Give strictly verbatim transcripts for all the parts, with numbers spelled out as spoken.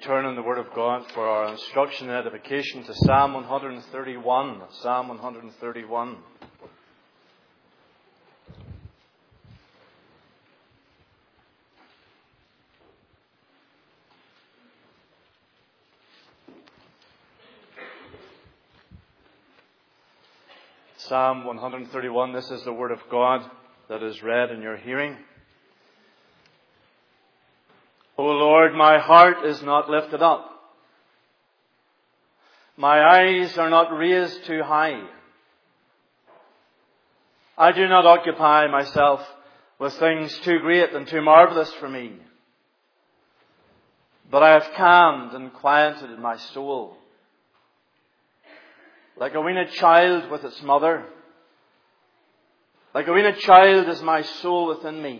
turn in the Word of God for our instruction and edification to Psalm one thirty-one. Psalm one thirty-one. Psalm one thirty-one, this is the Word of God that is read in your hearing. O Lord, my heart is not lifted up. My eyes are not raised too high. I do not occupy myself with things too great and too marvelous for me. But I have calmed and quieted my soul. Like a weaned child with its mother, like a weaned child is my soul within me.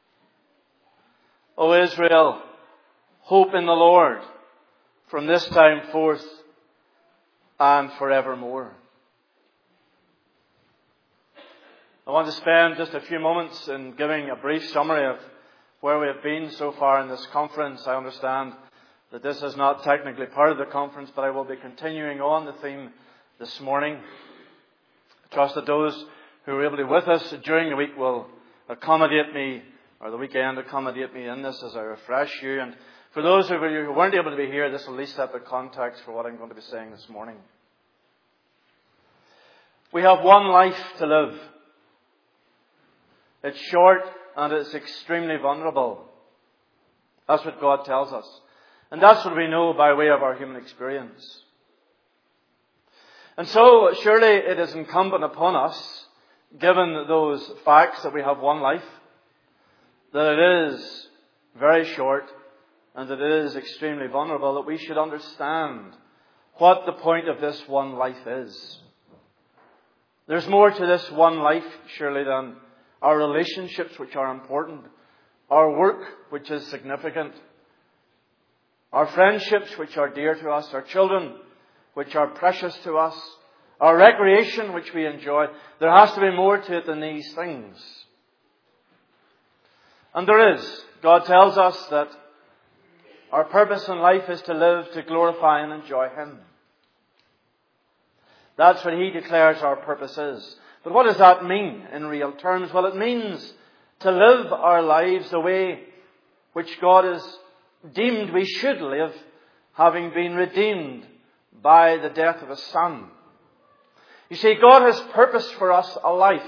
O Israel, hope in the Lord from this time forth and forevermore. I want to spend just a few moments in giving a brief summary of where we have been so far in this conference. I understand that this is not technically part of the conference, but I will be continuing on the theme this morning. I trust that those who are able to be with us during the week will accommodate me, or the weekend accommodate me in this as I refresh you. And for those of you who weren't able to be here, this will at least set the context for what I'm going to be saying this morning. We have one life to live. It's short and it's extremely vulnerable. That's what God tells us. And that's what we know by way of our human experience. And so, surely it is incumbent upon us, given those facts that we have one life, that it is very short and that it is extremely vulnerable, that we should understand what the point of this one life is. There's more to this one life, surely, than our relationships, which are important, our work, which is significant, our friendships, which are dear to us, our children, which are precious to us, our recreation, which we enjoy. There has to be more to it than these things. And there is. God tells us that our purpose in life is to live, to glorify and enjoy Him. That's what He declares our purpose is. But what does that mean in real terms? Well, it means to live our lives the way which God has deemed we should live, having been redeemed by the death of His Son. You see, God has purposed for us a life.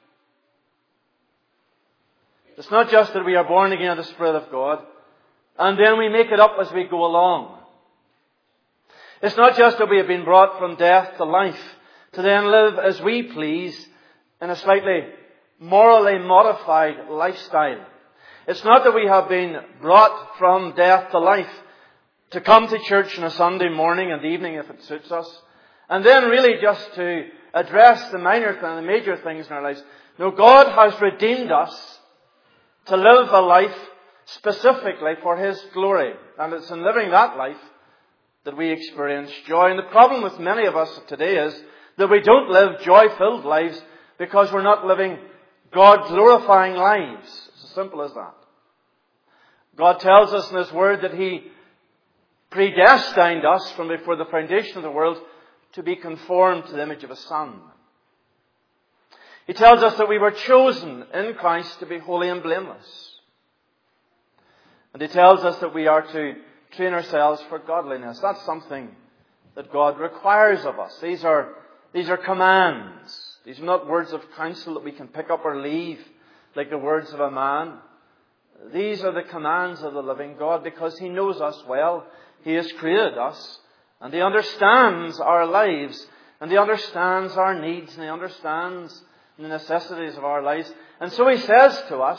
It's not just that we are born again of the Spirit of God, and then we make it up as we go along. It's not just that we have been brought from death to life, to then live as we please in a slightly morally modified lifestyle. It's not that we have been brought from death to life to come to church on a Sunday morning and evening if it suits us, and then really just to address the minor and the major things in our lives. No, God has redeemed us to live a life specifically for His glory. And it's in living that life that we experience joy. And the problem with many of us today is that we don't live joy-filled lives because we're not living God-glorifying lives. It's as simple as that. God tells us in His Word that He predestined us from before the foundation of the world to be conformed to the image of His Son. He tells us that we were chosen in Christ to be holy and blameless. And He tells us that we are to train ourselves for godliness. That's something that God requires of us. These are, these are commands. These are not words of counsel that we can pick up or leave like the words of a man. These are the commands of the living God because He knows us well. He has created us. And He understands our lives. And He understands our needs. And He understands the necessities of our lives. And so He says to us,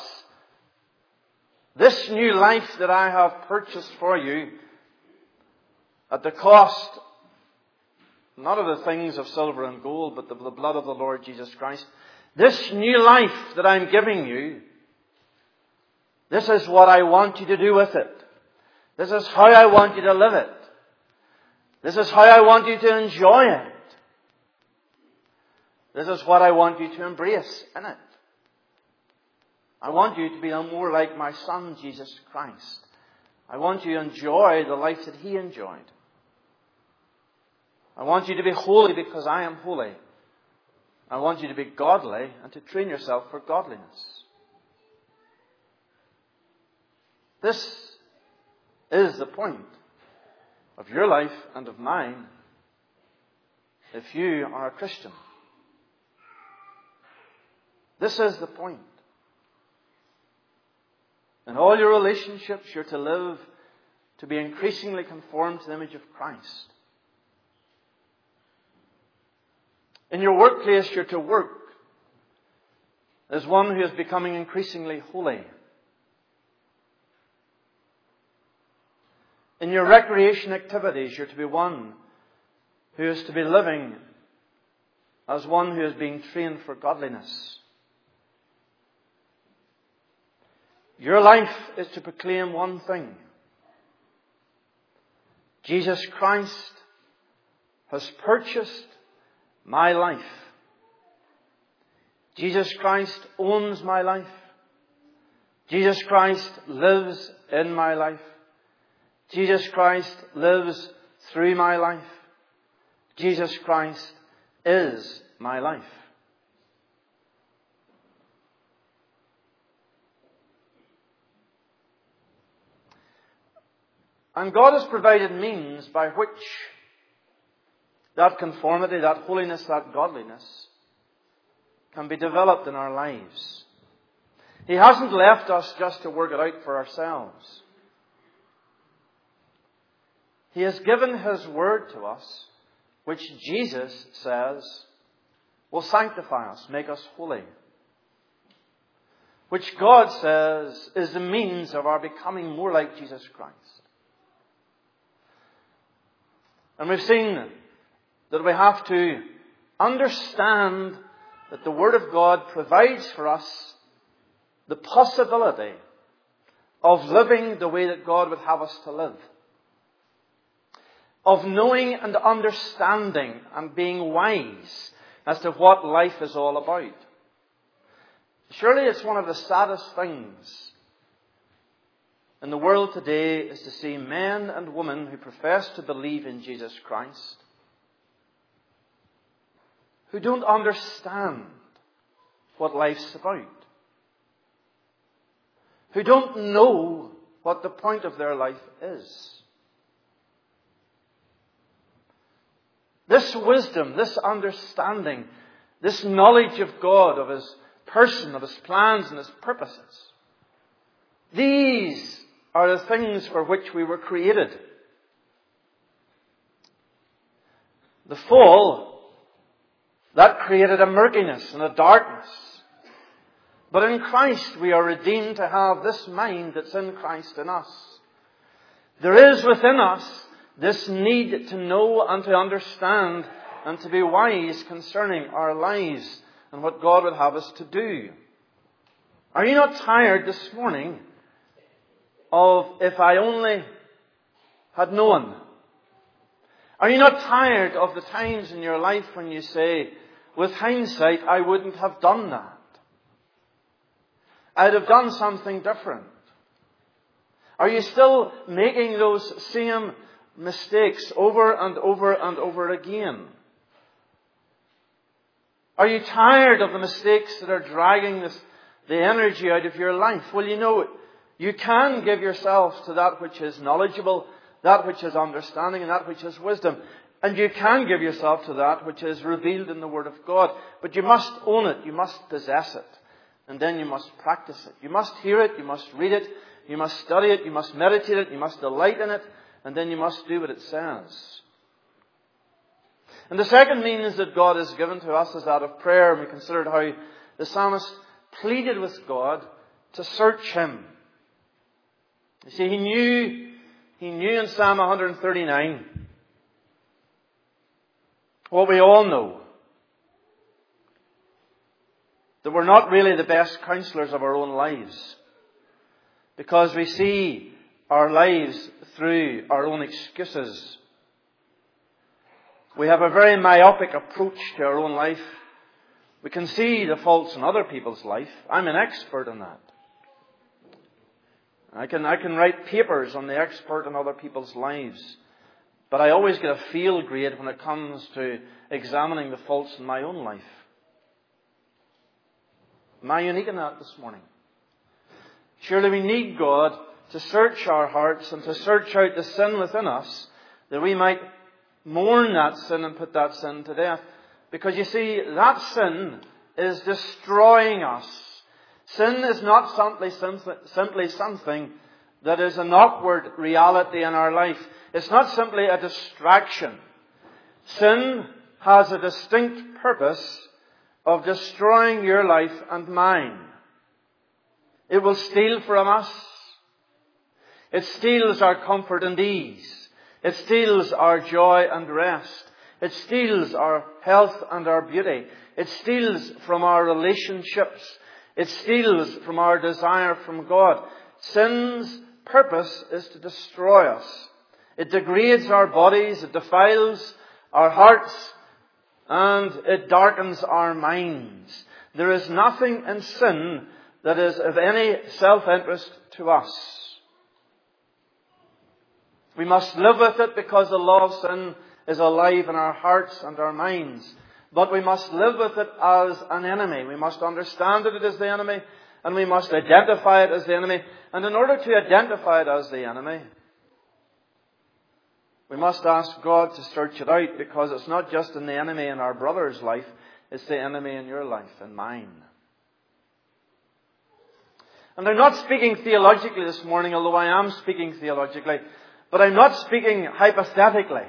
this new life that I have purchased for you at the cost, not of the things of silver and gold, but of the blood of the Lord Jesus Christ. This new life that I'm giving you, this is what I want you to do with it. This is how I want you to live it. This is how I want you to enjoy it. This is what I want you to embrace in it. I want you to be more like my Son, Jesus Christ. I want you to enjoy the life that He enjoyed. I want you to be holy because I am holy. I want you to be godly and to train yourself for godliness. This is the point of your life and of mine if you are a Christian. This is the point. In all your relationships, you're to live to be increasingly conformed to the image of Christ. In your workplace, you're to work as one who is becoming increasingly holy. In your recreation activities, you're to be one who is to be living as one who is being trained for godliness. Your life is to proclaim one thing. Jesus Christ has purchased my life. Jesus Christ owns my life. Jesus Christ lives in my life. Jesus Christ lives through my life. Jesus Christ is my life. And God has provided means by which that conformity, that holiness, that godliness can be developed in our lives. He hasn't left us just to work it out for ourselves. He has given His Word to us, which Jesus says will sanctify us, make us holy. Which God says is the means of our becoming more like Jesus Christ. And we've seen that we have to understand that the Word of God provides for us the possibility of living the way that God would have us to live. Of knowing and understanding and being wise as to what life is all about. Surely it's one of the saddest things in the world today is to see men and women who profess to believe in Jesus Christ who don't understand what life's about. Who don't know what the point of their life is. This wisdom, this understanding, this knowledge of God, of His person, of His plans and His purposes. These are the things for which we were created. The fall, that created a murkiness and a darkness. But in Christ we are redeemed to have this mind that's in Christ in us. There is within us this need to know and to understand and to be wise concerning our lives and what God would have us to do. Are you not tired this morning of if I only had known? Are you not tired of the times in your life when you say, with hindsight, I wouldn't have done that. I'd have done something different. Are you still making those same mistakes over and over and over again? Are you tired of the mistakes that are dragging this, the energy out of your life? Well, you know, you can give yourself to that which is knowledgeable, that which is understanding, and that which is wisdom. And you can give yourself to that which is revealed in the Word of God. But you must own it. You must possess it. And then you must practice it. You must hear it. You must read it. You must study it. You must meditate it. You must delight in it. And then you must do what it says. And the second means that God has given to us is that of prayer. And we considered how the psalmist pleaded with God to search Him. You see, he knew, he knew in Psalm one thirty-nine what we all know. That we're not really the best counselors of our own lives. Because we see our lives through our own excuses. We have a very myopic approach to our own life. We can see the faults in other people's life. I'm an expert in that. I can, I can write papers on the expert in other people's lives. But I always get a field grade when it comes to examining the faults in my own life. Am I unique in that this morning? Surely we need God to search our hearts and to search out the sin within us, that we might mourn that sin and put that sin to death. Because you see, that sin is destroying us. Sin is not simply, simply something that is an awkward reality in our life. It's not simply a distraction. Sin has a distinct purpose of destroying your life and mine. It will steal from us. It steals our comfort and ease. It steals our joy and rest. It steals our health and our beauty. It steals from our relationships. It steals from our desire from God. Sin's purpose is to destroy us. It degrades our bodies, it defiles our hearts, and it darkens our minds. There is nothing in sin that is of any self-interest to us. We must live with it because the law of sin is alive in our hearts and our minds. But we must live with it as an enemy. We must understand that it is the enemy, and we must identify it as the enemy. And in order to identify it as the enemy, we must ask God to search it out, because it's not just an enemy in our brother's life, it's the enemy in your life and mine. And I'm not speaking theologically this morning, although I am speaking theologically, but I'm not speaking hypothetically.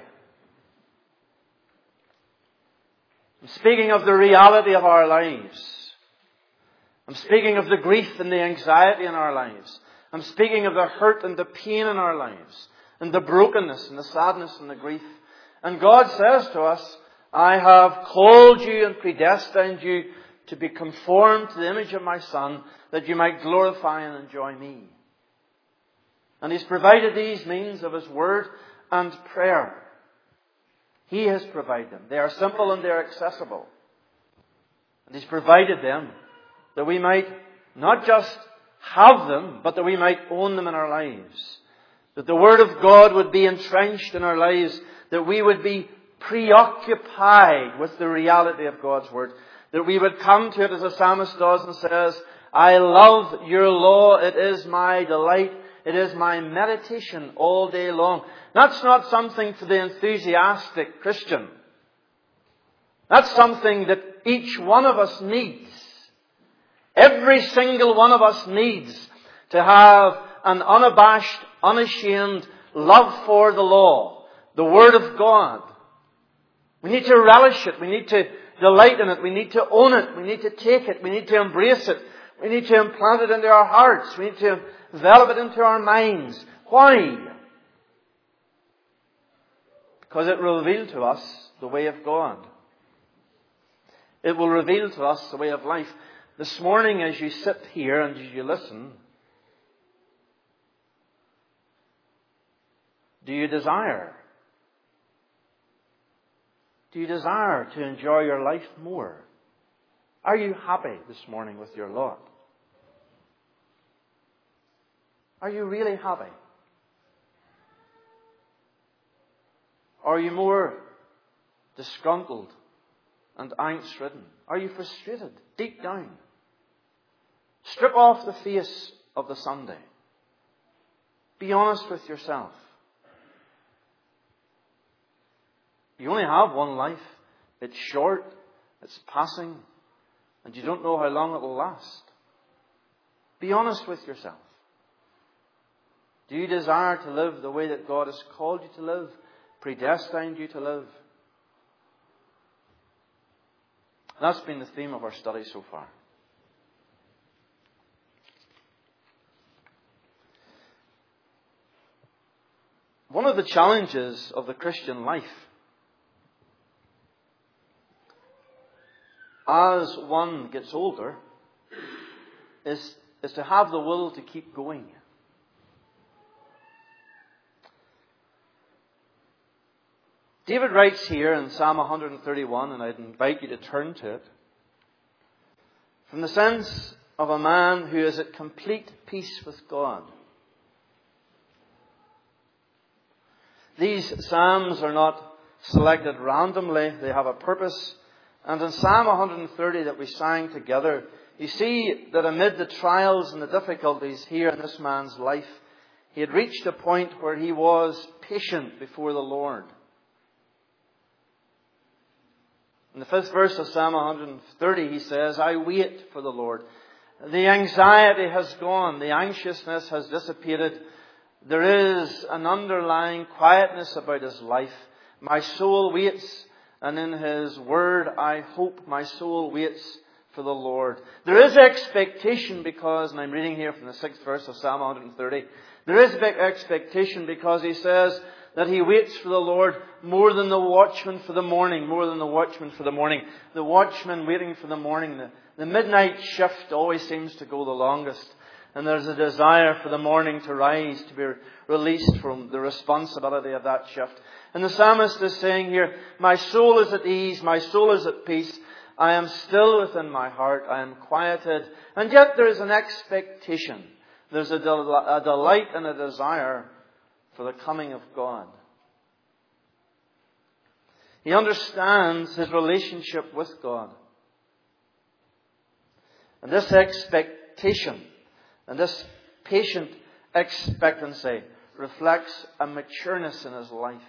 I'm speaking of the reality of our lives. I'm speaking of the grief and the anxiety in our lives. I'm speaking of the hurt and the pain in our lives, and the brokenness and the sadness and the grief. And God says to us, I have called you and predestined you to be conformed to the image of my Son, that you might glorify and enjoy me. And He's provided these means of His Word and prayer. He has provided them. They are simple and they are accessible. And He's provided them that we might not just have them, but that we might own them in our lives. That the Word of God would be entrenched in our lives. That we would be preoccupied with the reality of God's Word. That we would come to it as the psalmist does and says, I love your law, it is my delight. It is my meditation all day long. That's not something for the enthusiastic Christian. That's something that each one of us needs. Every single one of us needs to have an unabashed, unashamed love for the law, the Word of God. We need to relish it. We need to delight in it. We need to own it. We need to take it. We need to embrace it. We need to implant it into our hearts. We need to develop it into our minds. Why? Because it will reveal to us the way of God. It will reveal to us the way of life. This morning, as you sit here and as you listen, do you desire? Do you desire to enjoy your life more? Are you happy this morning with your lot? Are you really happy? Are you more disgruntled and angst-ridden? Are you frustrated deep down? Strip off the face of the Sunday. Be honest with yourself. You only have one life. It's short, it's passing, and you don't know how long it will last. Be honest with yourself. Do you desire to live the way that God has called you to live, predestined you to live? That's been the theme of our study so far. One of the challenges of the Christian life, as one gets older, is, is to have the will to keep going. David writes here in Psalm one thirty-one, and I'd invite you to turn to it, from the sense of a man who is at complete peace with God. These Psalms are not selected randomly. They have a purpose. And in Psalm one thirty that we sang together, you see that amid the trials and the difficulties here in this man's life, he had reached a point where he was patient before the Lord. In the fifth verse of Psalm one thirty, he says, I wait for the Lord. The anxiety has gone. The anxiousness has dissipated. There is an underlying quietness about his life. My soul waits, and in His Word I hope. My soul waits for the Lord. There is expectation because, and I'm reading here from the sixth verse of Psalm one thirty, there is expectation because he says that he waits for the Lord more than the watchman for the morning, more than the watchman for the morning. The watchman waiting for the morning, the, the midnight shift always seems to go the longest. And there's a desire for the morning to rise, to be released from the responsibility of that shift. And the psalmist is saying here, my soul is at ease, my soul is at peace. I am still within my heart, I am quieted. And yet there is an expectation. There's a, del- a delight and a desire for the coming of God. He understands his relationship with God. And this expectation and this patient expectancy reflects a matureness in his life.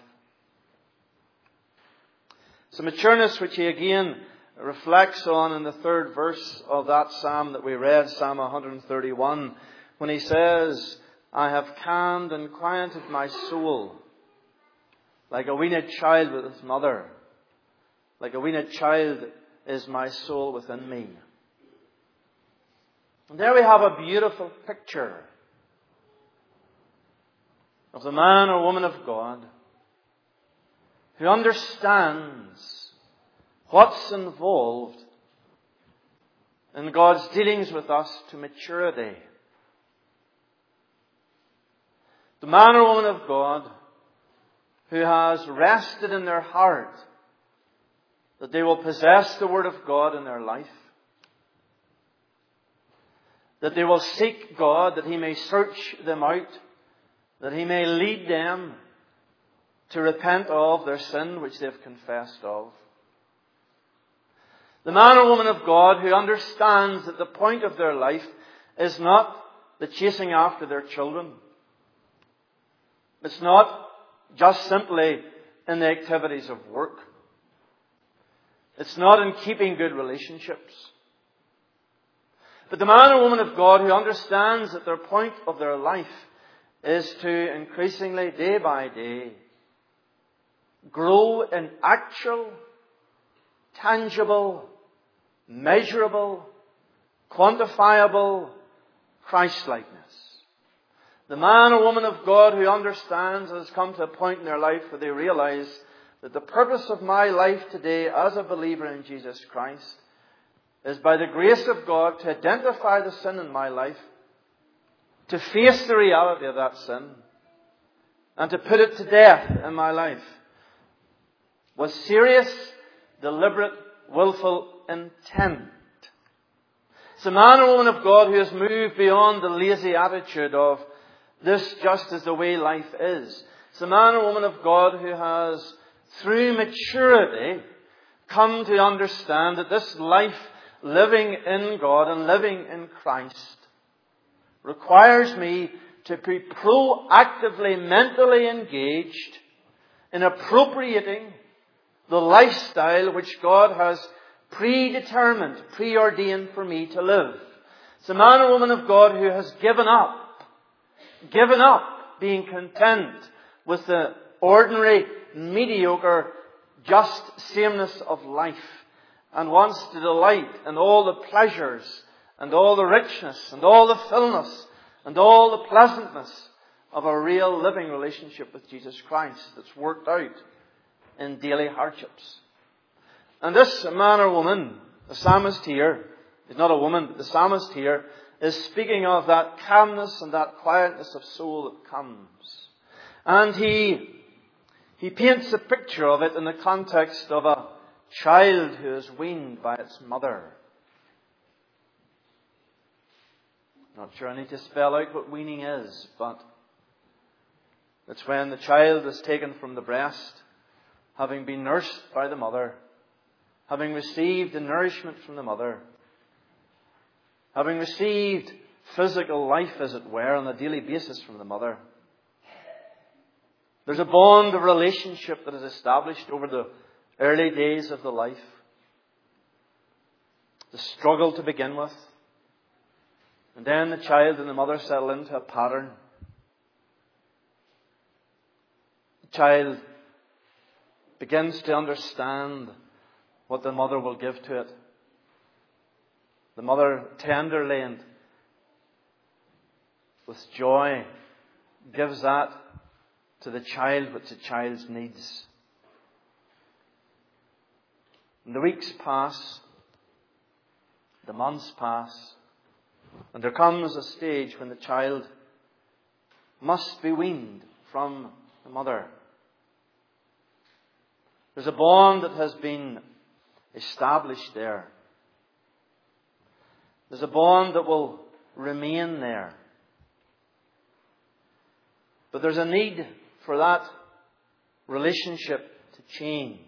It's a matureness which he again reflects on in the third verse of that psalm that we read, Psalm one thirty-one, when he says, I have calmed and quieted my soul like a weaned child with its mother. Like a weaned child is my soul within me. And there we have a beautiful picture of the man or woman of God who understands what's involved in God's dealings with us to maturity. The man or woman of God who has rested in their heart that they will possess the Word of God in their life. That they will seek God, that He may search them out, that He may lead them to repent of their sin which they've confessed of. The man or woman of God who understands that the point of their life is not the chasing after their children. It's not just simply in the activities of work. It's not in keeping good relationships. But the man or woman of God who understands that their point of their life is to increasingly, day by day, grow in actual, tangible, measurable, quantifiable Christ-likeness. The man or woman of God who understands and has come to a point in their life where they realize that the purpose of my life today as a believer in Jesus Christ is by the grace of God to identify the sin in my life, to face the reality of that sin, and to put it to death in my life with serious, deliberate, willful intent. It's a man or woman of God who has moved beyond the lazy attitude of this just is the way life is. It's a man or woman of God who has, through maturity, come to understand that this life living in God and living in Christ requires me to be proactively, mentally engaged in appropriating the lifestyle which God has predetermined, preordained for me to live. It's a man or woman of God who has given up, given up being content with the ordinary, mediocre, just sameness of life, and wants to delight in all the pleasures and all the richness and all the fullness and all the pleasantness of a real living relationship with Jesus Christ that's worked out in daily hardships. And this man or woman, the psalmist here, is not a woman, but the psalmist here is speaking of that calmness and that quietness of soul that comes. And he, he paints a picture of it in the context of a child who is weaned by its mother. Not sure I need to spell out what weaning is, but It's when the child is taken from the breast, having been nursed by the mother, having received the nourishment from the mother, having received physical life, as it were, on a daily basis from the mother. There's a bond of relationship that is established over the early days of the life. The struggle to begin with. And then the child and the mother settle into a pattern. The child begins to understand what the mother will give to it. The mother tenderly and with joy gives that to the child which the child needs. And the weeks pass, the months pass, and there comes a stage when the child must be weaned from the mother. There's a bond that has been established there. There's a bond that will remain there. But there's a need for that relationship to change.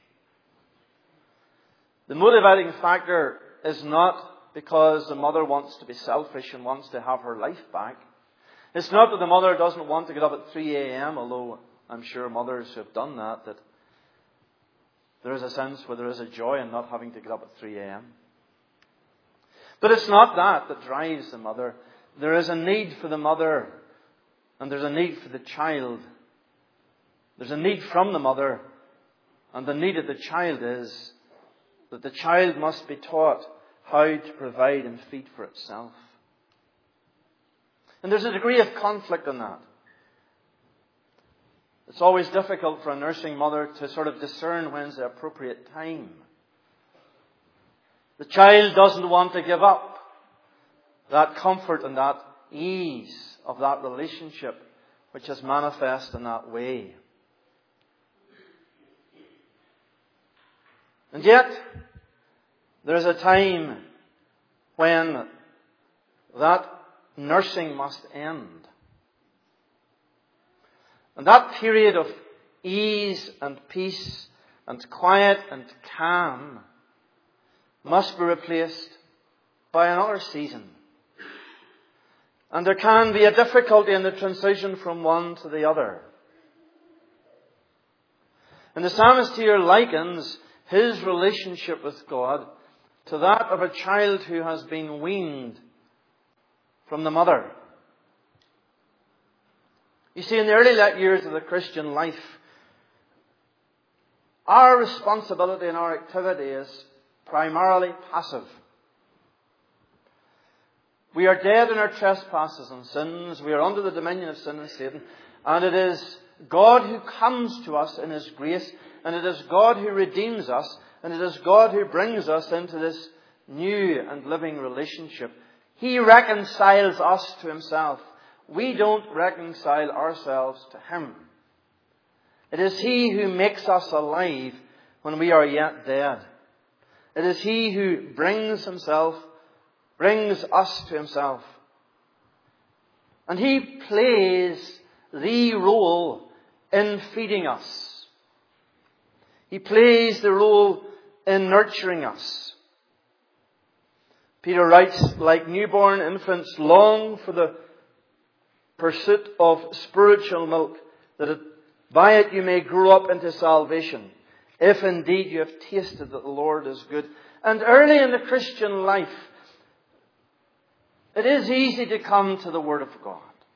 The motivating factor is not because the mother wants to be selfish and wants to have her life back. It's not that the mother doesn't want to get up at three a.m., although I'm sure mothers who have done that, that there is a sense where there is a joy in not having to get up at three a.m. But it's not that that drives the mother. There is a need for the mother, and there's a need for the child. There's a need from the mother, and the need of the child is that the child must be taught how to provide and feed for itself. And there's a degree of conflict in that. It's always difficult for a nursing mother to sort of discern when's the appropriate time. The child doesn't want to give up that comfort and that ease of that relationship which is manifest in that way. And yet, there is a time when that nursing must end. And that period of ease and peace and quiet and calm must be replaced by another season. And there can be a difficulty in the transition from one to the other. And the psalmist here likens his relationship with God to that of a child who has been weaned from the mother. You see, in the early years of the Christian life, our responsibility and our activity is primarily passive. We are dead in our trespasses and sins. We are under the dominion of sin and Satan. And it is God who comes to us in His grace. And it is God who redeems us. And it is God who brings us into this new and living relationship. He reconciles us to Himself. We don't reconcile ourselves to Him. It is He who makes us alive when we are yet dead. It is He who brings Himself, brings us to Himself. And He plays the role in feeding us. He plays the role in nurturing us. Peter writes, like newborn infants long for the pursuit of spiritual milk, that it, by it you may grow up into salvation, if indeed you have tasted that the Lord is good. And early in the Christian life, it is easy to come to the Word of God.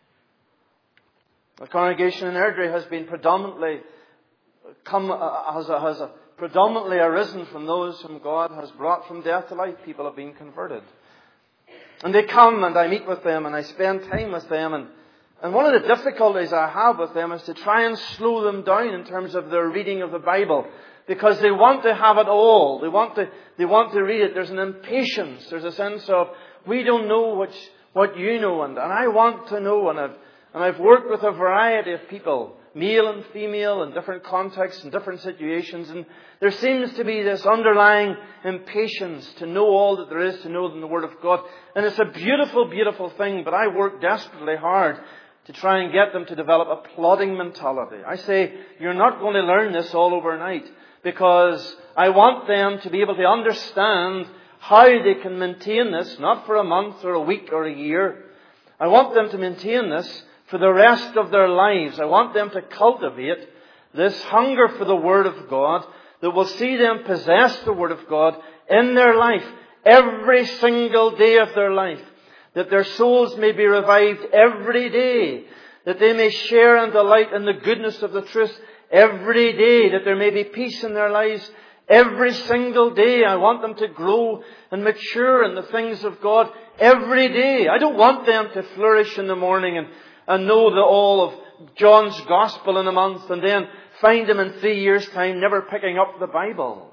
The congregation in Airdrie has been predominantly come uh, has, a, has a predominantly arisen from those whom God has brought from death to life. People have been converted, and they come, and I meet with them, and I spend time with them, and and one of the difficulties I have with them is to try and slow them down in terms of their reading of the Bible, because they want to have it all. They want to they want to read it. There's an impatience. There's a sense of, we don't know which, what you know, and, and I want to know. And I've, and I've worked with a variety of people, male and female, in different contexts and different situations. And there seems to be this underlying impatience to know all that there is to know in the Word of God. And it's a beautiful, beautiful thing, but I work desperately hard to try and get them to develop a plodding mentality. I say, you're not going to learn this all overnight, because I want them to be able to understand how they can maintain this, not for a month or a week or a year. I want them to maintain this for the rest of their lives. I want them to cultivate this hunger for the Word of God that will see them possess the Word of God in their life, every single day of their life. That their souls may be revived every day. That they may share and delight in the goodness of the truth every day. That there may be peace in their lives every single day. I want them to grow and mature in the things of God every day. I don't want them to flourish in the morning and, and know the all of John's Gospel in a month and then find them in three years' time never picking up the Bible.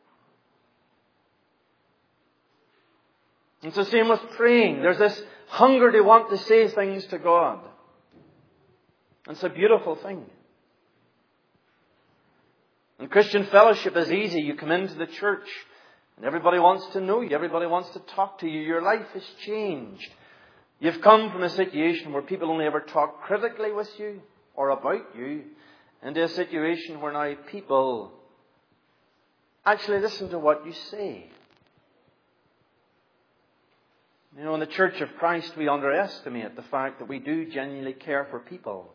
It's the same with praying. There's this hunger to want to say things to God. It's a beautiful thing. And Christian fellowship is easy. You come into the church and everybody wants to know you. Everybody wants to talk to you. Your life has changed. You've come from a situation where people only ever talk critically with you or about you into a situation where now people actually listen to what you say. You know, in the Church of Christ, we underestimate the fact that we do genuinely care for people.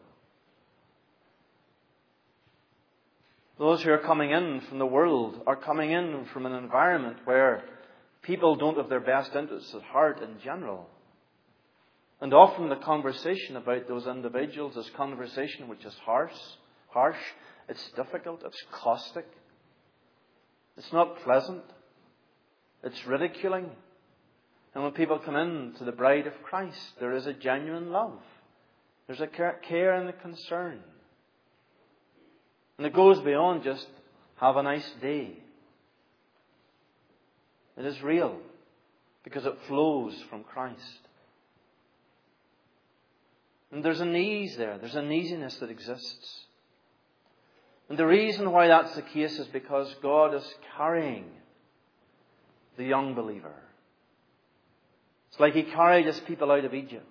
Those who are coming in from the world are coming in from an environment where people don't have their best interests at heart in general. And often the conversation about those individuals is conversation which is harsh, harsh, it's difficult, it's caustic. It's not pleasant. It's ridiculing. And when people come in to the bride of Christ, there is a genuine love. There's a care and a concern. And it goes beyond just have a nice day. It is real because it flows from Christ. And there's an ease there. There's an easiness that exists. And the reason why that's the case is because God is carrying the young believer. It's like He carried His people out of Egypt.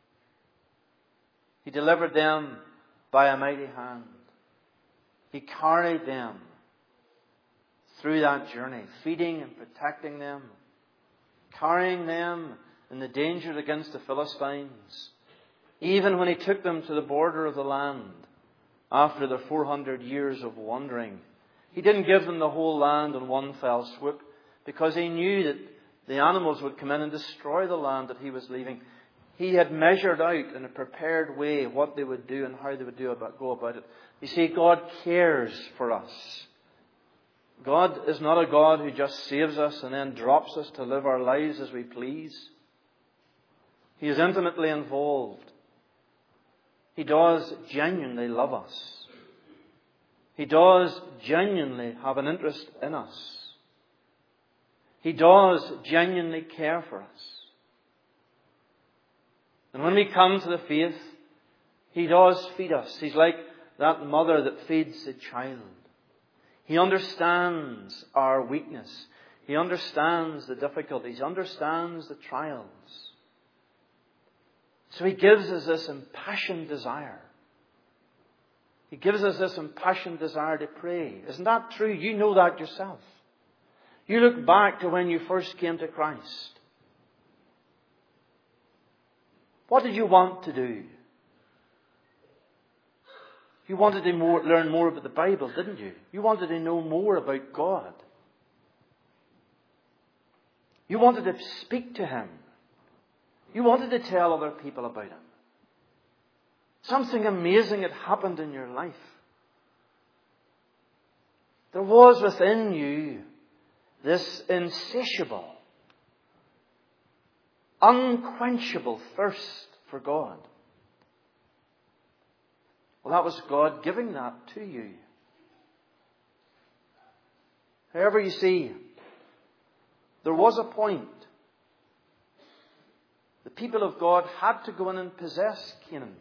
He delivered them by a mighty hand. He carried them through that journey, feeding and protecting them, carrying them in the danger against the Philistines. Even when He took them to the border of the land after the four hundred years of wandering, He didn't give them the whole land in one fell swoop, because He knew that the animals would come in and destroy the land that He was leaving. He had measured out in a prepared way what they would do and how they would do about, go about it. You see, God cares for us. God is not a God who just saves us and then drops us to live our lives as we please. He is intimately involved. He does genuinely love us. He does genuinely have an interest in us. He does genuinely care for us. And when we come to the faith, He does feed us. He's like that mother that feeds the child. He understands our weakness. He understands the difficulties. He understands the trials. So He gives us this impassioned desire. He gives us this impassioned desire to pray. Isn't that true? You know that yourself. You look back to when you first came to Christ. What did you want to do? You wanted to more, learn more about the Bible, didn't you? You wanted to know more about God. You wanted to speak to Him. You wanted to tell other people about Him. Something amazing had happened in your life. There was within you this insatiable, unquenchable thirst for God. Well, that was God giving that to you. However, you see, there was a point. The people of God had to go in and possess Canaan.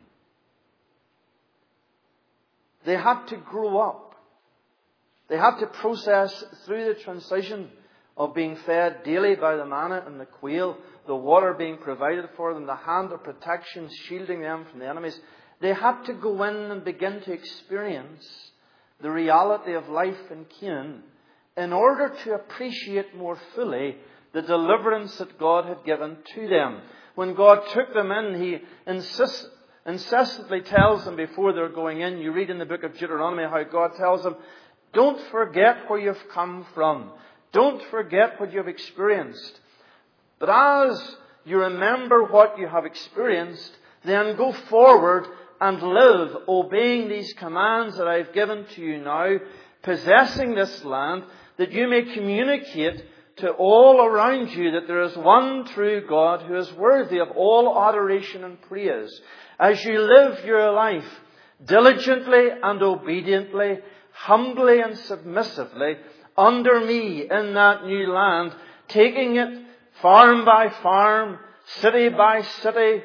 They had to grow up. They had to process through the transition of being fed daily by the manna and the quail, the water being provided for them, the hand of protection shielding them from the enemies. They had to go in and begin to experience the reality of life in Canaan in order to appreciate more fully the deliverance that God had given to them. When God took them in, He insist, incessantly tells them before they're going in. You read in the book of Deuteronomy how God tells them, don't forget where you've come from. Don't forget what you've experienced. But as you remember what you have experienced, then go forward and live, obeying these commands that I've given to you now, possessing this land, that you may communicate to all around you that there is one true God who is worthy of all adoration and praise. As you live your life diligently and obediently, humbly and submissively, under me in that new land, taking it farm by farm, city by city,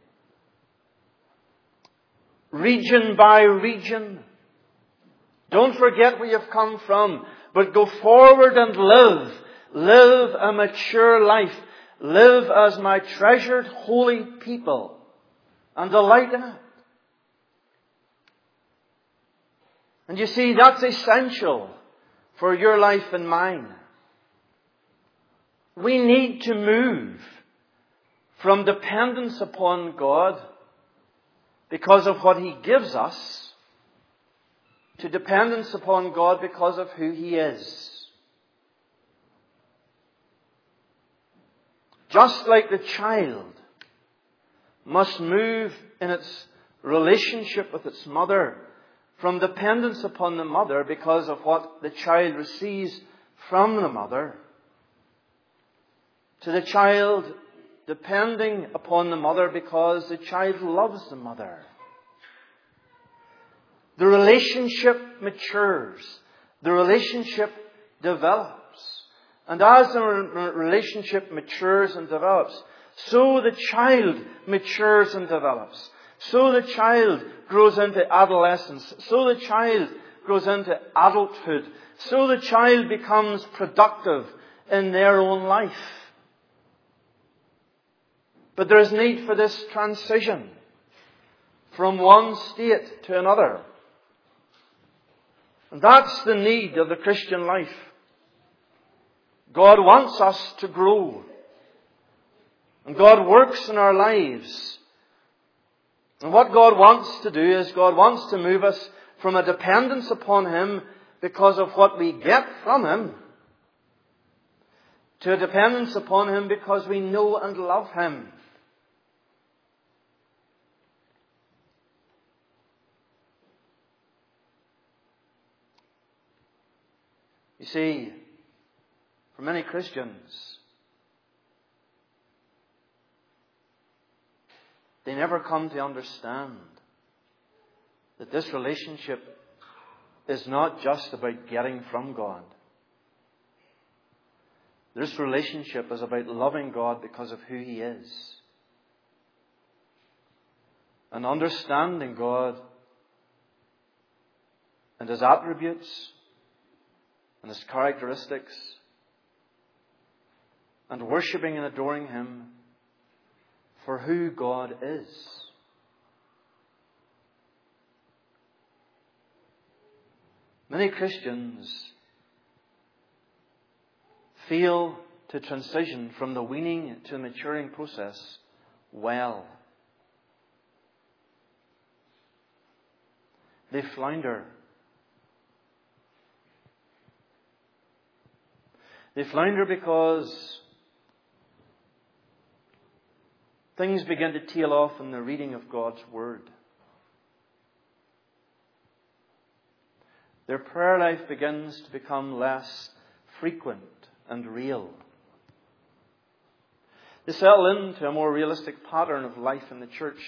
region by region. Don't forget where you've come from, but go forward and live. Live a mature life. Live as my treasured holy people and delight in it. And you see, that's essential for your life and mine. We need to move from dependence upon God because of what He gives us to dependence upon God because of who He is. Just like the child must move in its relationship with its mother from dependence upon the mother because of what the child receives from the mother, to the child depending upon the mother because the child loves the mother. The relationship matures. The relationship develops. And as the relationship matures and develops, so the child matures and develops. So the child grows into adolescence. So the child grows into adulthood. So the child becomes productive in their own life. But there is need for this transition from one state to another. And that's the need of the Christian life. God wants us to grow. And God works in our lives. And what God wants to do is God wants to move us from a dependence upon Him because of what we get from Him to a dependence upon Him because we know and love Him. You see, for many Christians, they never come to understand that this relationship is not just about getting from God. This relationship is about loving God because of who He is. And understanding God and His attributes and His characteristics, and worshipping and adoring Him for who God is. Many Christians fail to transition from the weaning to the maturing process well. They flounder. They flounder because things begin to tail off in the reading of God's Word. Their prayer life begins to become less frequent and real. They settle into a more realistic pattern of life in the church.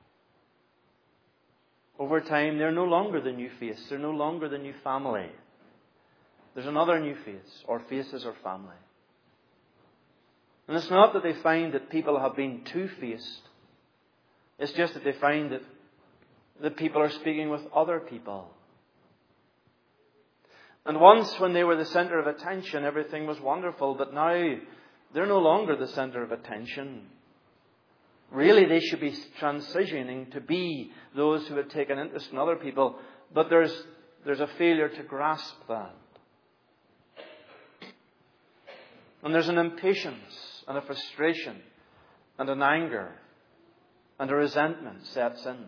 Over time, they're no longer the new face. They're no longer the new family. There's another new face, or faces, or family. And it's not that they find that people have been two-faced. It's just that they find that the people are speaking with other people. And once when they were the center of attention, everything was wonderful. But now they're no longer the center of attention. Really, they should be transitioning to be those who had taken interest in other people. But there's, there's a failure to grasp that. And there's an impatience and a frustration and an anger and a resentment sets in.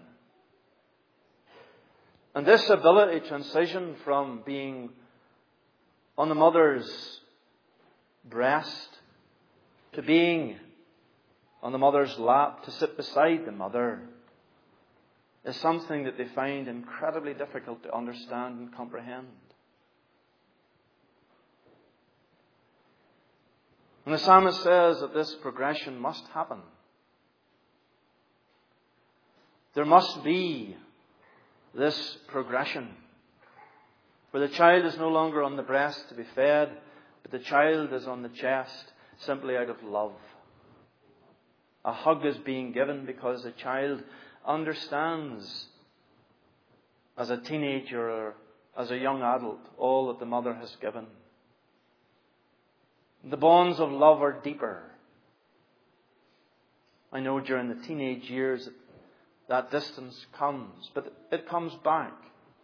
And this ability to transition from being on the mother's breast to being on the mother's lap, to sit beside the mother, is something that they find incredibly difficult to understand and comprehend. And the psalmist says that this progression must happen. There must be this progression where the child is no longer on the breast to be fed, but the child is on the chest simply out of love. A hug is being given because the child understands as a teenager or as a young adult all that the mother has given. The bonds of love are deeper. I know during the teenage years that, that distance comes, but it comes back.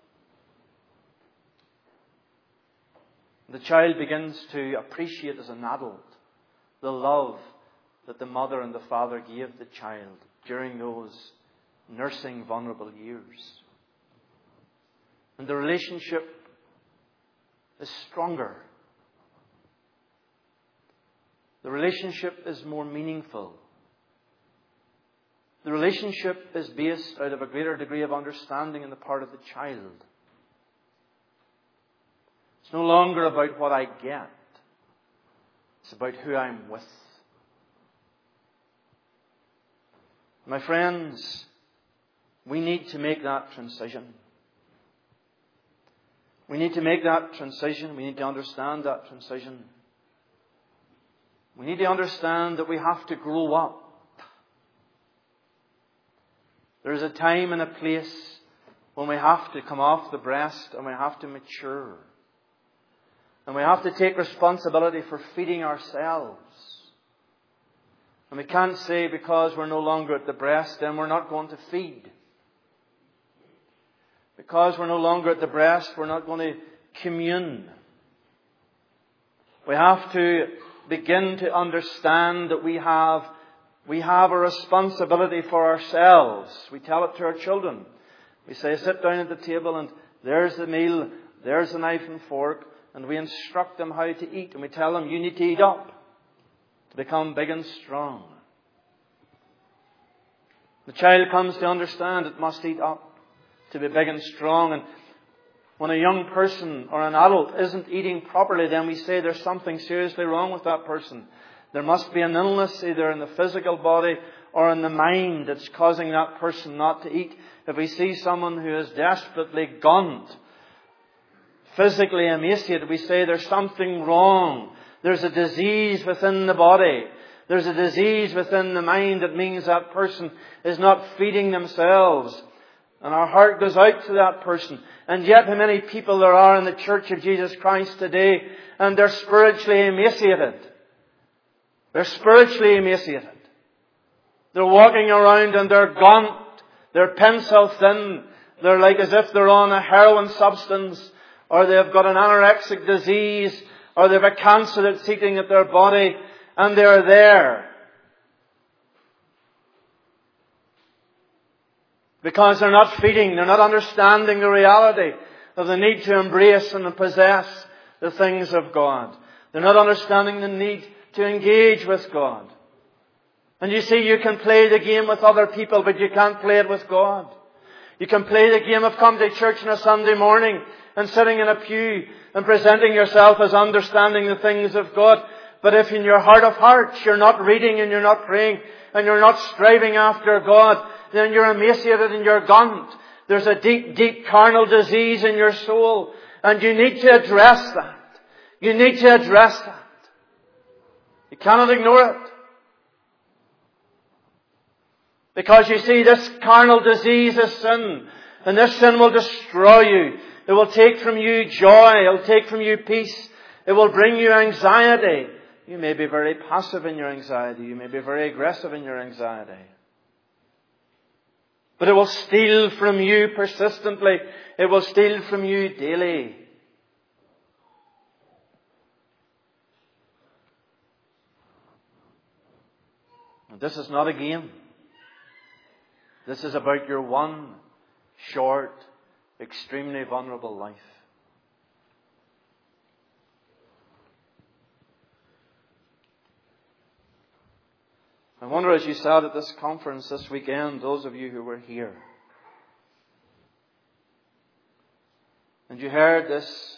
The child begins to appreciate as an adult the love that the mother and the father gave the child during those nursing vulnerable years. And the relationship is stronger. The relationship is more meaningful. The relationship is based out of a greater degree of understanding on the part of the child. It's no longer about what I get. It's about who I'm with. My friends, we need to make that transition. We need to make that transition. We need to understand that transition. We need to understand that we have to grow up. There is a time and a place when we have to come off the breast and we have to mature. And we have to take responsibility for feeding ourselves. And we can't say because we're no longer at the breast, then we're not going to feed. Because we're no longer at the breast, we're not going to commune. We have to begin to understand that we have, we have a responsibility for ourselves. We tell it to our children. We say, sit down at the table and there's the meal, there's the knife and fork, and we instruct them how to eat. And we tell them, you need to eat up to become big and strong. The child comes to understand it must eat up to be big and strong. And when a young person or an adult isn't eating properly, then we say there's something seriously wrong with that person. There must be an illness either in the physical body or in the mind that's causing that person not to eat. If we see someone who is desperately gaunt, physically emaciated, we say there's something wrong. There's a disease within the body. There's a disease within the mind that means that person is not feeding themselves. And our heart goes out to that person. And yet how many people there are in the Church of Jesus Christ today, and they're spiritually emaciated. They're spiritually emaciated. They're walking around and they're gaunt. They're pencil thin. They're like as if they're on a heroin substance, or they've got an anorexic disease, or they have a cancer that's eating at their body, and they're there. Because they're not feeding, they're not understanding the reality of the need to embrace and possess the things of God. They're not understanding the need to engage with God. And you see, you can play the game with other people, but you can't play it with God. You can play the game of come to church on a Sunday morning and sitting in a pew and presenting yourself as understanding the things of God. But if in your heart of hearts you're not reading and you're not praying and you're not striving after God, then you're emaciated and you're gaunt. There's a deep, deep carnal disease in your soul. And you need to address that. You need to address that. You cannot ignore it. Because you see, this carnal disease is sin. And this sin will destroy you. It will take from you joy. It will take from you peace. It will bring you anxiety. You may be very passive in your anxiety. You may be very aggressive in your anxiety. But it will steal from you persistently. It will steal from you daily. And this is not a game. This is about your one short, extremely vulnerable life. I wonder, as you sat at this conference this weekend, those of you who were here, and you heard this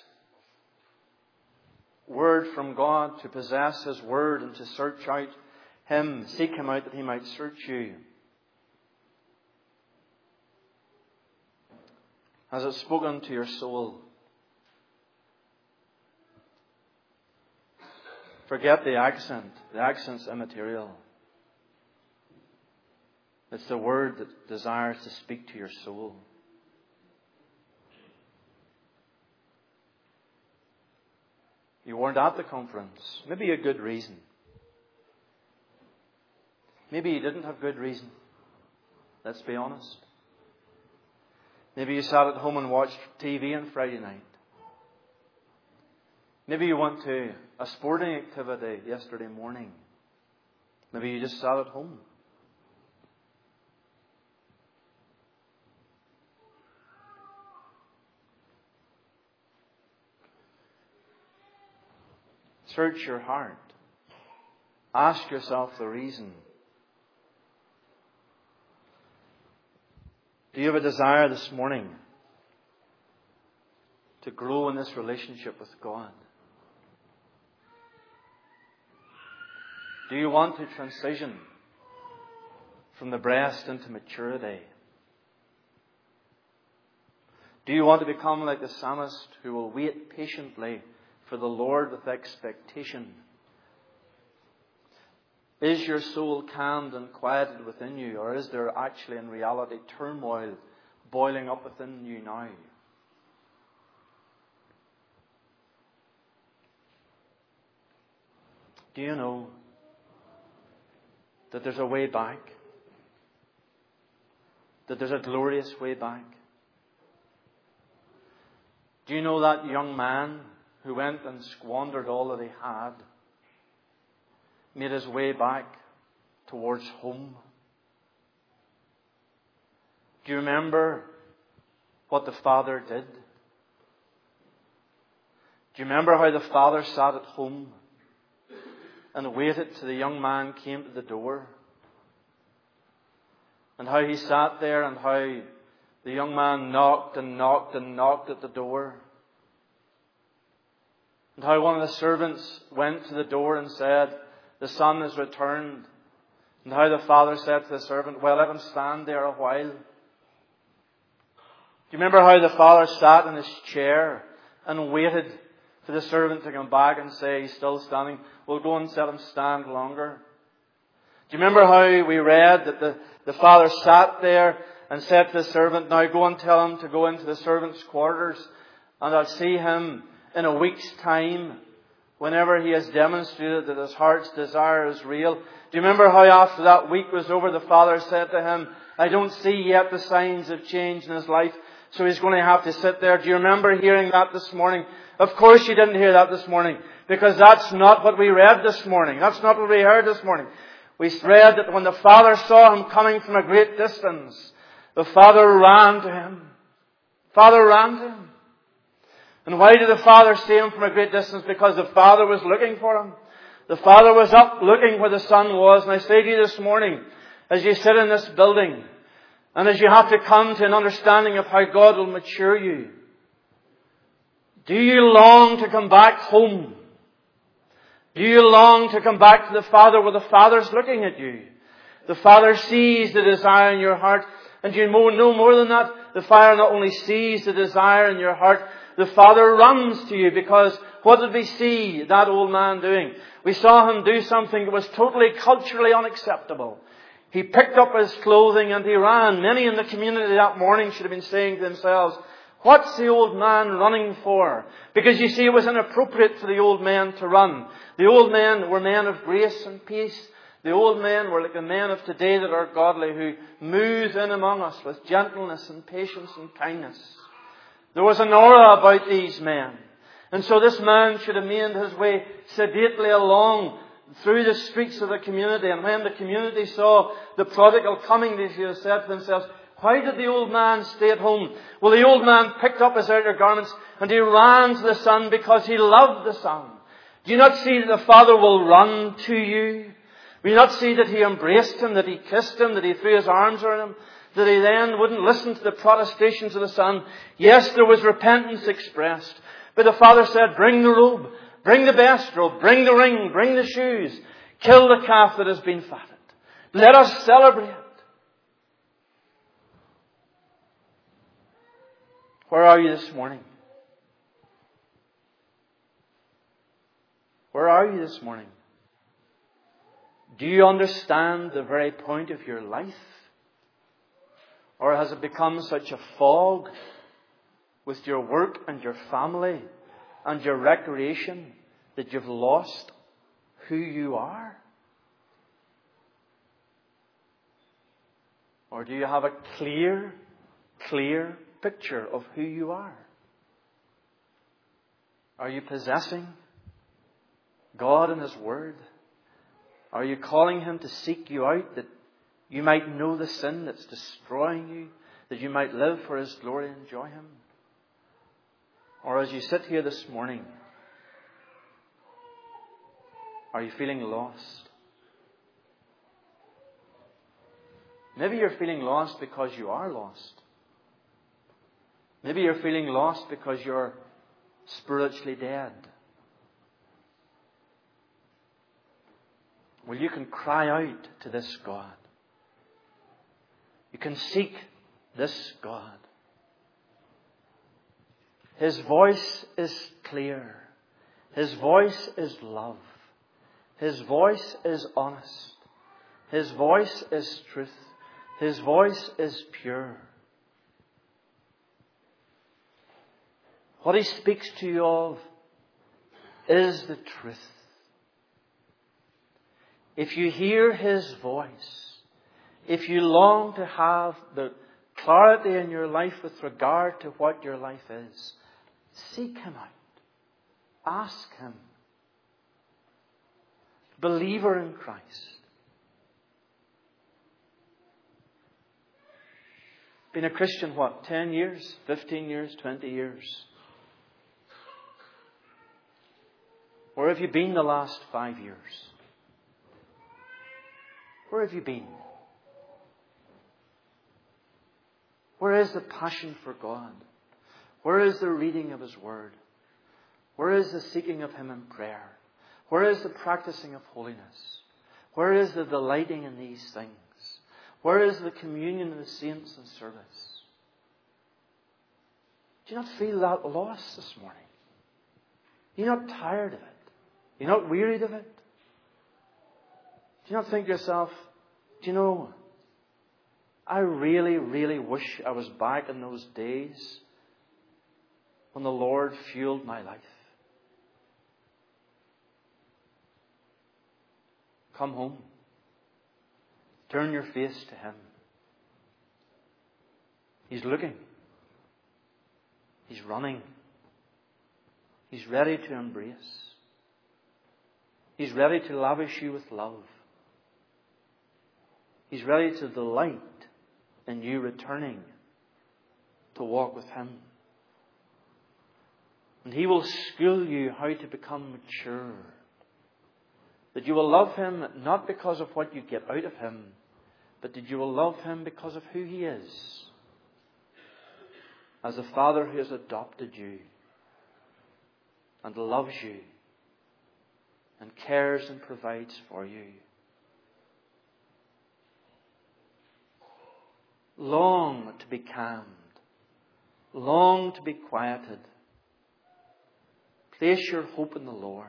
word from God to possess His Word and to search out Him, seek Him out that He might search you. Has it spoken to your soul? Forget the accent. The accent's immaterial. It's the Word that desires to speak to your soul. You weren't at the conference. Maybe a good reason. Maybe you didn't have good reason. Let's be honest. Maybe you sat at home and watched T V on Friday night. Maybe you went to a sporting activity yesterday morning. Maybe you just sat at home. Search your heart. Ask yourself the reason. Do you have a desire this morning to grow in this relationship with God? Do you want to transition from the breast into maturity? Do you want to become like the psalmist who will wait patiently for the Lord with expectation? Is your soul calmed and quieted within you, or is there actually in reality turmoil boiling up within you now? Do you know that there's a way back? That there's a glorious way back? Do you know that young man who went and squandered all that he had, made his way back towards home? Do you remember what the father did? Do you remember how the father sat at home and waited till the young man came to the door? And how he sat there and how the young man knocked and knocked and knocked at the door? And how one of the servants went to the door and said, "The son has returned." And how the father said to the servant, "Well, let him stand there a while." Do you remember how the father sat in his chair and waited for the servant to come back and say, "He's still standing. We'll go and let him stand longer"? Do you remember how we read that the, the father sat there and said to the servant, "Now go and tell him to go into the servant's quarters, and I'll see him in a week's time, whenever he has demonstrated that his heart's desire is real"? Do you remember how after that week was over, the father said to him, "I don't see yet the signs of change in his life, so he's going to have to sit there"? Do you remember hearing that this morning? Of course you didn't hear that this morning, because that's not what we read this morning. That's not what we heard this morning. We read that when the father saw him coming from a great distance, the father ran to him. Father ran to him. And why did the father see him from a great distance? Because the father was looking for him. The father was up looking where the son was. And I say to you this morning, as you sit in this building, and as you have to come to an understanding of how God will mature you, do you long to come back home? Do you long to come back to the Father where the Father's looking at you? The Father sees the desire in your heart. And you know more than that. The Father not only sees the desire in your heart, the Father runs to you, because what did we see that old man doing? We saw him do something that was totally culturally unacceptable. He picked up his clothing and he ran. Many in the community that morning should have been saying to themselves, What's the old man running for? Because you see, it was inappropriate for the old men to run. The old men were men of grace and peace. The old men were like the men of today that are godly, who move in among us with gentleness and patience and kindness. There was an aura about these men. And so this man should have made his way sedately along through the streets of the community. And when the community saw the prodigal coming, they should have said to themselves, why did the old man stay at home? Well, the old man picked up his outer garments and he ran to the son because he loved the son. Do you not see that the Father will run to you? Do you not see that he embraced him, that he kissed him, that he threw his arms around him, that he then wouldn't listen to the protestations of the son? Yes, there was repentance expressed. But the Father said, bring the robe, bring the best robe, bring the ring, bring the shoes, kill the calf that has been fattened. Let us celebrate. Where are you this morning? Where are you this morning? Do you understand the very point of your life? Or has it become such a fog with your work and your family and your recreation that you've lost who you are? Or do you have a clear, clear picture of who you are? Are you possessing God and His Word? Are you calling Him to seek you out that you might know the sin that's destroying you, that you might live for His glory and enjoy Him? Or as you sit here this morning, are you feeling lost? Maybe you're feeling lost because you are lost. Maybe you're feeling lost because you're spiritually dead. Well, you can cry out to this God. You can seek this God. His voice is clear. His voice is love. His voice is honest. His voice is truth. His voice is pure. What He speaks to you of is the truth. If you hear His voice, if you long to have the clarity in your life with regard to what your life is, seek Him out. Ask Him. Believer in Christ. Been a Christian, what, ten years, fifteen years, twenty years? Where have you been the last five years? Where have you been? Where is the passion for God? Where is the reading of His Word? Where is the seeking of Him in prayer? Where is the practicing of holiness? Where is the delighting in these things? Where is the communion of the saints and service? Do you not feel that lost this morning? You're not tired of it. You're not wearied of it. Do you not think to yourself, do you know, I really, really wish I was back in those days when the Lord fueled my life. Come home. Turn your face to Him. He's looking. He's running. He's ready to embrace. He's ready to lavish you with love. He's ready to delight in you returning to walk with Him. And He will school you how to become mature. That you will love Him not because of what you get out of Him, but that you will love Him because of who He is. As a Father who has adopted you and loves you and cares and provides for you. Long to be calmed. Long to be quieted. Place your hope in the Lord.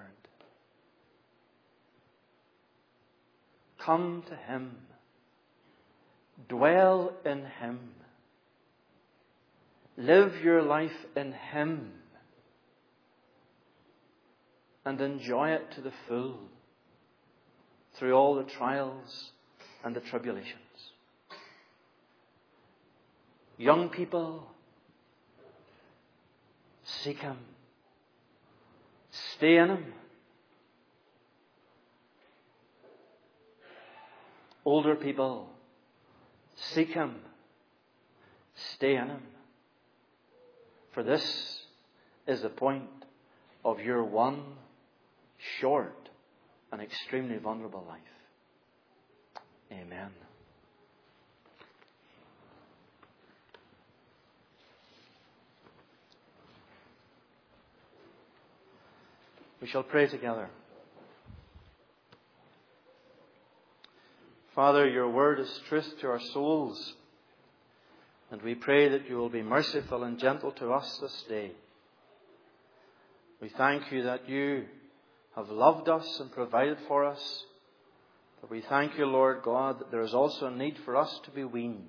Come to Him. Dwell in Him. Live your life in Him and enjoy it to the full through all the trials and the tribulations. Young people, seek Him. Stay in Him. Older people, seek Him. Stay in Him. For this is the point of your one short and extremely vulnerable life. Amen. We shall pray together. Father, your word is truth to our souls, and we pray that you will be merciful and gentle to us this day. We thank you that you have loved us and provided for us, but we thank you, Lord God, that there is also a need for us to be weaned,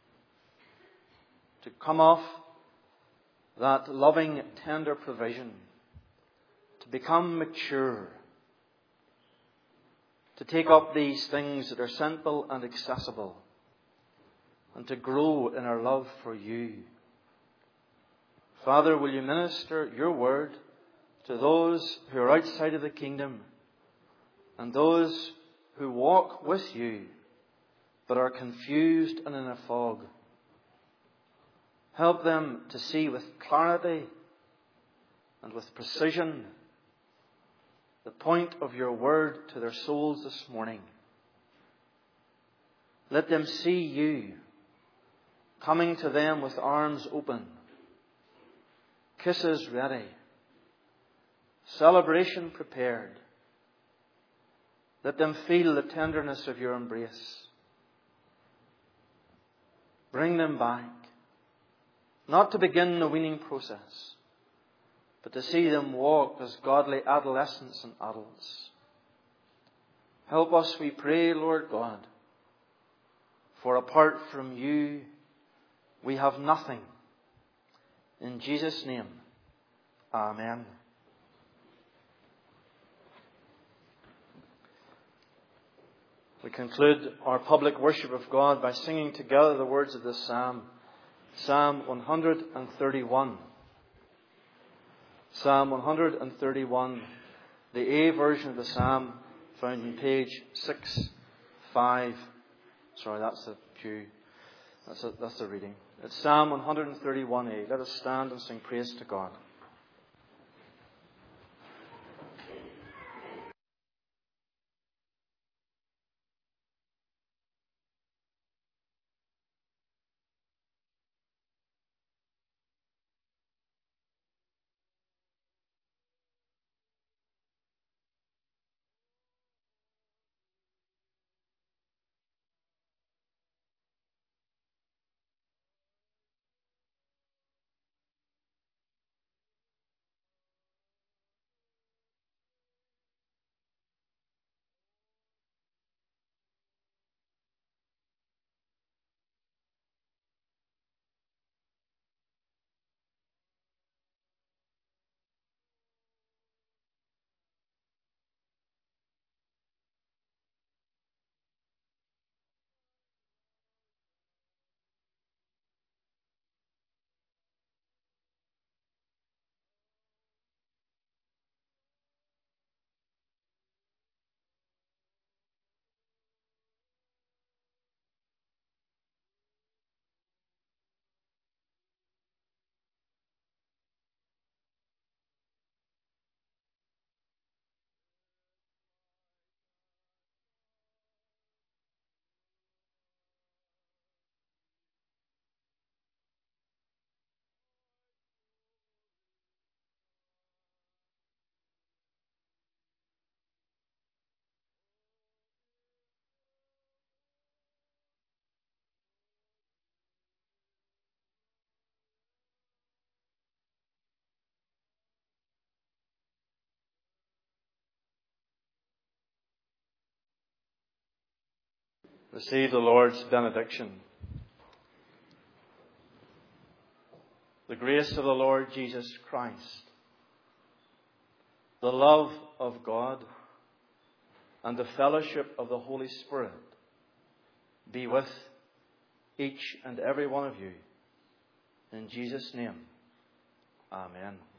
to come off that loving, tender provision, to become mature, to take up these things that are simple and accessible, and to grow in our love for you. Father, will you minister your word to those who are outside of the kingdom and those who walk with you but are confused and in a fog. Help them to see with clarity and with precision the point of your word to their souls this morning. Let them see you coming to them with arms open, kisses ready, celebration prepared. Let them feel the tenderness of your embrace. Bring them back, not to begin the weaning process, but to see them walk as godly adolescents and adults. Help us, we pray, Lord God, for apart from you, we have nothing. In Jesus' name, amen. We conclude our public worship of God by singing together the words of this psalm, Psalm one thirty-one. Psalm one thirty-one, the A version of the psalm, found on page six five. Sorry, that's the pew. That's, a, that's the reading. It's Psalm one thirty-one A. Let us stand and sing praise to God. Receive the Lord's benediction. the grace of the Lord Jesus Christ, the love of God, and the fellowship of the Holy Spirit be with each and every one of you. In Jesus' name, amen.